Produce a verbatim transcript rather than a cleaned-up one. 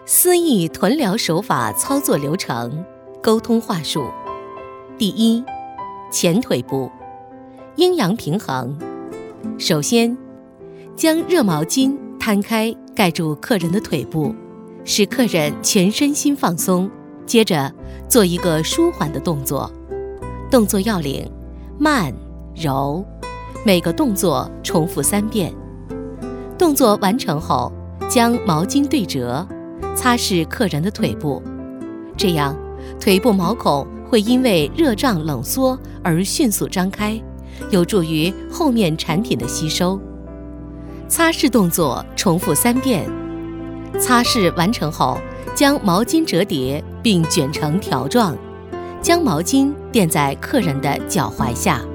思义臀疗手法操作流程，沟通话术。第一，前腿部，阴阳平衡。首先，将热毛巾摊开盖住客人的腿部，使客人全身心放松。接着做一个舒缓的动作，动作要领慢柔，每个动作重复三遍。动作完成后，将毛巾对折，擦拭客人的腿部，这样腿部毛孔会因为热胀冷缩而迅速张开，有助于后面产品的吸收。擦拭动作重复三遍，擦拭完成后，将毛巾折叠并卷成条状，将毛巾垫在客人的脚踝下。